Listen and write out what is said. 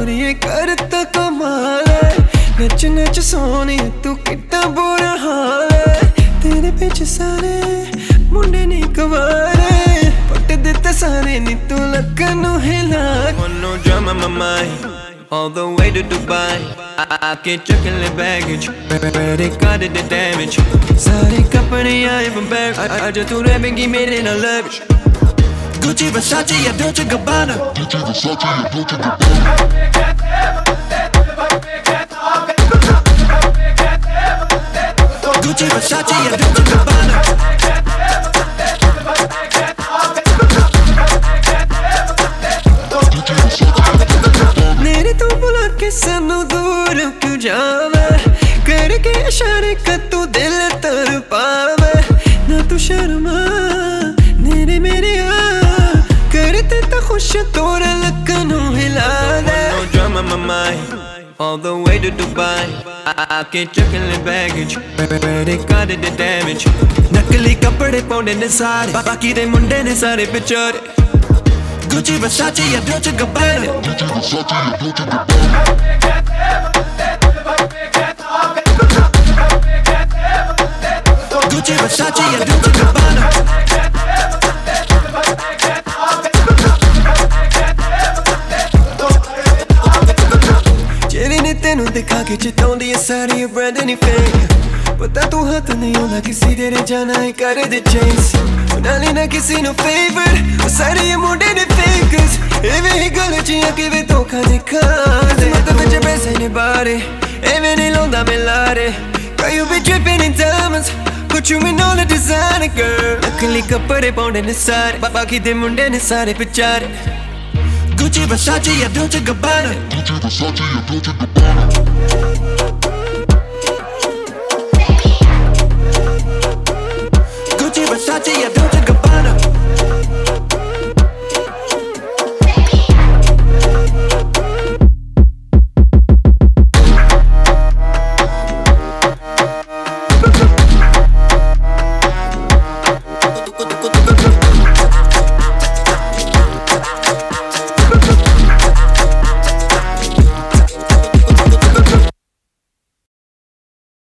कुड़िए करता कमाल है नच नच सोनी तू कितना बुरा हाल है तेरे पीछे सारे मुंडे नहीं कवारे पट देते सारे नी तू लकनू हिला Wanna drum on my mind all the way to Dubai I get chocolate baggage credit card the damage सारे कपड़े आए from back आज तू रहेगी मेरे ना leverage Gucci Versace या Dolce Gabbana Gucci Versace या Dolce Gabbana Gucci Versace या Dolce Gabbana मेरे तू बुला के सानू दूर क्यों जावे करके इशारे का तू दिल तर पावे ना तू शर्मा मेरे मेरे करते तो खुश तोरा लकनू हिला दे No drama my mind all the way to Dubai I get chocolate baggage credit card the damage नकली कपड़े पाउंडे ने सारे बाकी दे मुंडे ने सारे पिछड़े Gucci Versace या Dolce Gabbana Gucci Versace या Dolce Gabbana Gucci Versace या Dolce Gabbana जेरी ने तेनू दिखा के चिताउंदी है सारी ब्रांड नहीं फेक पता तू हाथ नहीं होना किसी तेरे जाना है कर दे चेस ना लेना किसी नो फेवर सारे ये मुंडे ने फेकर्स एवे ही गल चिया कि वे धोखा दिखा दे मत विच पैसे ने बारे एवे नहीं लौंदा मिलारे You be dripping in diamonds Put you in all the designer girl नकली कपड़े पाउंडे ने सारे बाकी दे मुंडे ने सारे पिछारे Gucci Versace या Dolce Gabbana Gucci Versace या Dolce Gabbana